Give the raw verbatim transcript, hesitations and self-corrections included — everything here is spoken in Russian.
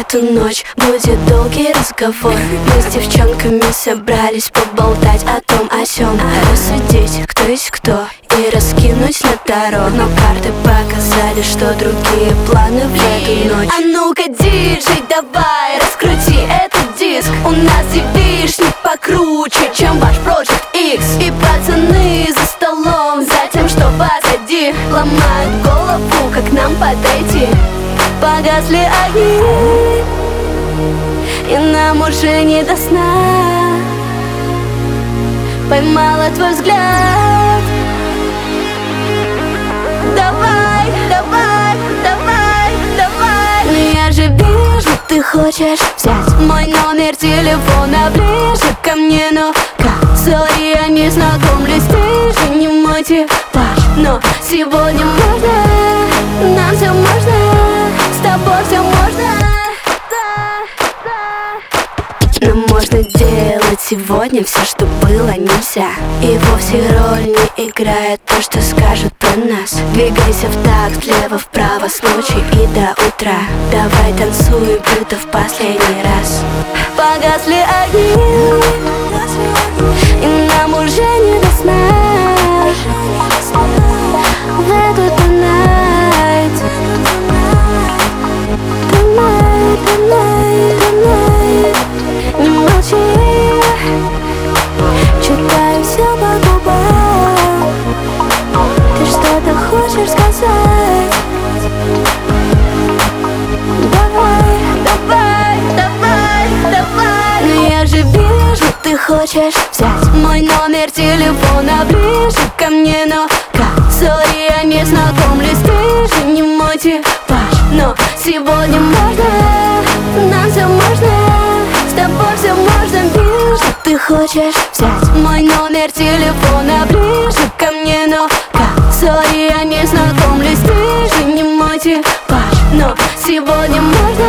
эту ночь будет долгий разговор. Мы с девчонками собрались поболтать о том, о сём, рассудить, кто есть кто, и раскинуть на таро. Но карты показали, что другие планы в эту ночь. А ну-ка, диджей, давай, раскрути этот диск. У нас девичник покруче, чем ваш Project X. И пацаны за столом, за тем, что позади, ломают голову, как нам подойти. Погасли огни, и нам уже не до сна. Поймала твой взгляд. Давай, давай, давай, давай. Но я же вижу, ты хочешь взять мой номер телефона ближе ко мне. Но как, сори, я не знакомлюсь, ты же не мой типаж. Но сегодня можно, нам все можно, с тобой все можно. Нам можно делать сегодня все, что было нельзя. И вовсе роль не играет то, что скажут про нас. Двигайся в такт, влево-вправо, с ночи и до утра. Давай танцуй, будто в последний раз. Погасли огни, и нам уже не до сна. В эту tonight, tonight, tonight, tonight. Не молчи, читаю все по губам. Ты что-то хочешь сказать? Давай, давай, давай, давай. Но я же вижу, ты хочешь взять мой номер телефона ближе ко мне. Но как, сори, я не знакомлюсь, ты же не мой типаж. Но сегодня можно, нам все можно, с тобой все можно. Вижу, ты хочешь взять мой номер телефона ближе ко мне. Но как, сори, я не знакомлюсь, ты же не мой типаж. Но сегодня можно,